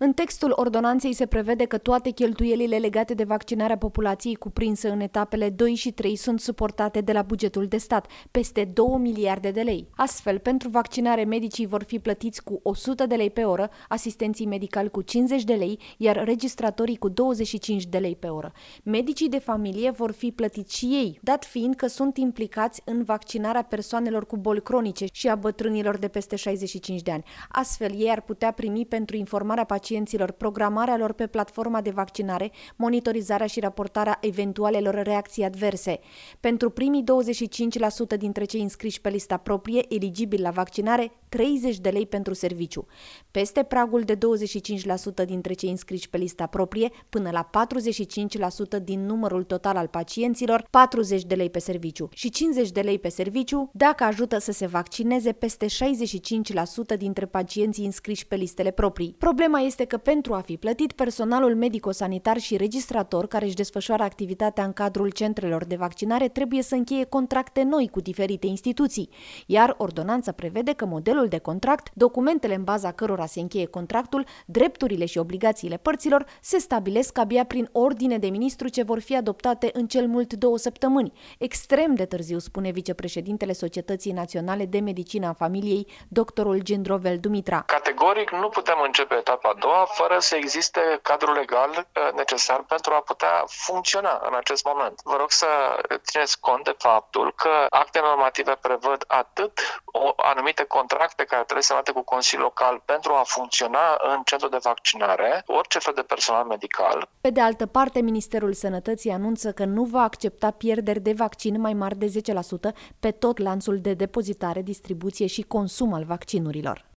În textul ordonanței se prevede că toate cheltuielile legate de vaccinarea populației cuprinse în etapele 2 și 3 sunt suportate de la bugetul de stat, peste 2 miliarde de lei. Astfel, pentru vaccinare medicii vor fi plătiți cu 100 de lei pe oră, asistenții medicali cu 50 de lei, iar registratorii cu 25 de lei pe oră. Medicii de familie vor fi plătiți și ei, dat fiind că sunt implicați în vaccinarea persoanelor cu boli cronice și a bătrânilor de peste 65 de ani. Astfel, ei ar putea primi pentru informarea pacienților, programarea lor pe platforma de vaccinare, monitorizarea și raportarea eventualelor reacții adverse. Pentru primii 25% dintre cei înscriși pe lista proprie, eligibili la vaccinare, 30 de lei pentru serviciu. Peste pragul de 25% dintre cei înscriși pe lista proprie, până la 45% din numărul total al pacienților, 40 de lei pe serviciu și 50 de lei pe serviciu dacă ajută să se vaccineze peste 65% dintre pacienții înscriși pe listele proprii. Problema este că pentru a fi plătit, personalul medico-sanitar și registrator care își desfășoară activitatea în cadrul centrelor de vaccinare trebuie să încheie contracte noi cu diferite instituții, iar ordonanța prevede că modelul de contract, documentele în baza cărora se încheie contractul, drepturile și obligațiile părților se stabilesc abia prin ordine de ministru ce vor fi adoptate în cel mult 2 săptămâni. Extrem de târziu, spune vicepreședintele Societății Naționale de Medicină a Familiei, doctorul Gendrovel Dumitra. Categoric nu putem începe etapa a doua fără să existe cadrul legal necesar pentru a putea funcționa în acest moment. Vă rog să țineți cont de faptul că actele normative prevăd atât anumite contracte care trebuie semnate cu Consiliul Local pentru a funcționa în centru de vaccinare, orice fel de personal medical. Pe de altă parte, Ministerul Sănătății anunță că nu va accepta pierderi de vaccin mai mari de 10% pe tot lanțul de depozitare, distribuție și consum al vaccinurilor.